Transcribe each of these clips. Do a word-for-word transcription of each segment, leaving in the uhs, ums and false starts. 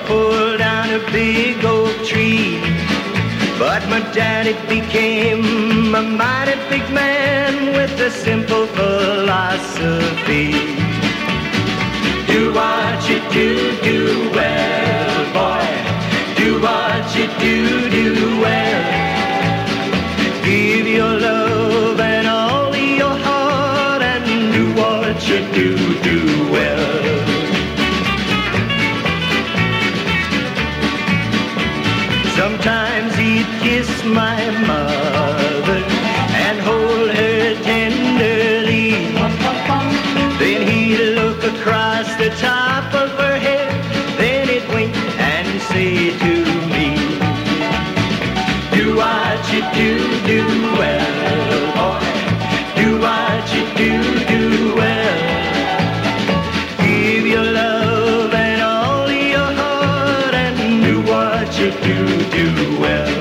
pulled down a big oak tree. But my daddy became a mighty big man with a simple philosophy. Do what you do, do well, boy. Do what you do, do well. Give your love and all your heart and do what you do, do well. Sometimes he'd kiss my mother and hold her tenderly. Then he'd look across the top of her head, then he'd wink and say to me, do what you do, do well, boy. Do what you do, do well. Give your love and all your heart and do what you do, do well.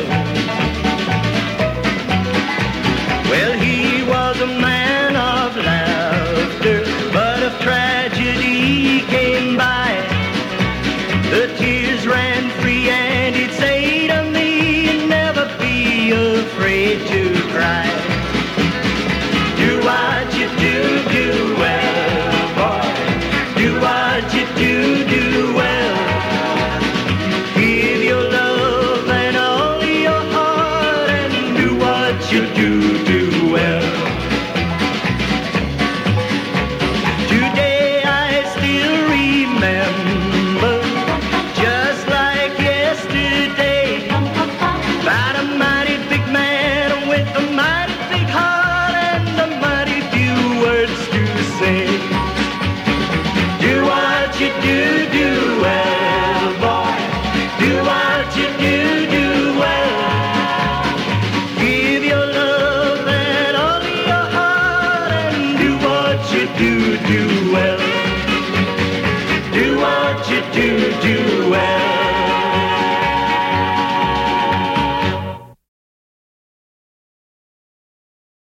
Well, he was a man of laughter, but of tragedy came by. The tears ran free and he'd say to me, never be afraid to cry. Do what you do, do well, boy. Do what you do, do well. Give your love and all your heart and do what you do, do well. Today I still remember, just like yesterday, about a mighty big man with a mighty big heart and a mighty few words to say. Do what you do, do well, boy. Do what you do, do well. Give your love and all your heart and do what you do, do well. Do what you do, do